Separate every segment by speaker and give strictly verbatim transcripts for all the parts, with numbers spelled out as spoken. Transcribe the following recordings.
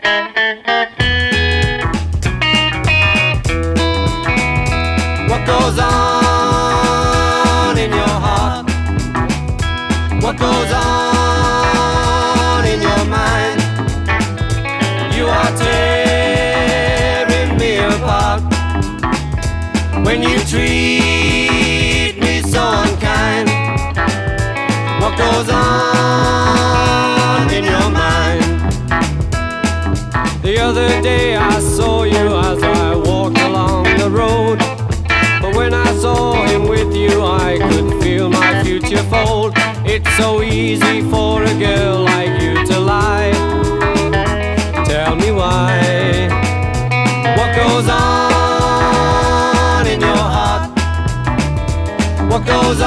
Speaker 1: What goes on in your heart? What goes on in your mind? You are tearing me apart when you treat me so unkind. What goes on in your mind? The other day I saw you as I walked along the road, but when I saw him with you I could feel my future fold. It's so easy for a girl like you to lie. Tell me why. What goes on in your heart? What goes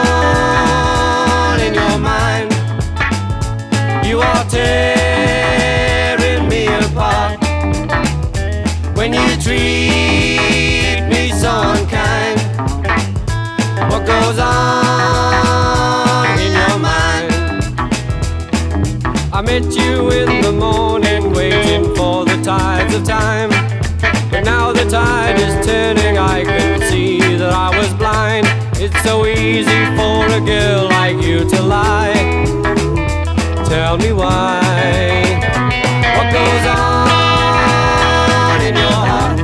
Speaker 1: on in your mind? You are tearing me apart when you treat me so unkind. What goes on in your mind? I met you in the morning waiting for the tides of time, but now the tide is turning, I can see that I was blind. It's so easy for a girl like you to lie. Tell me why. What goes on in your heart?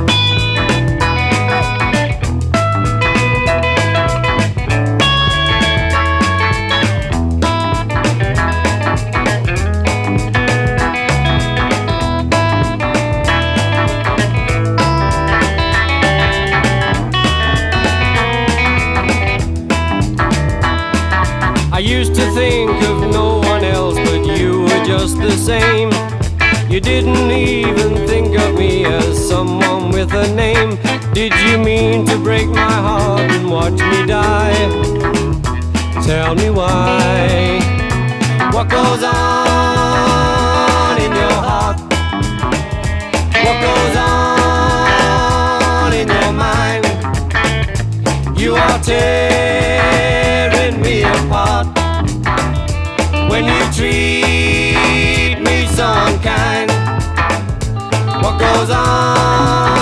Speaker 1: I used to think of no one else, but you were just the same. You didn't even think of me as someone with a name. Did you mean to break my heart and watch me die? Tell me why. What goes on in your heart? What goes on in your mind? You are tearing me apart when you treat me so unkind. What goes on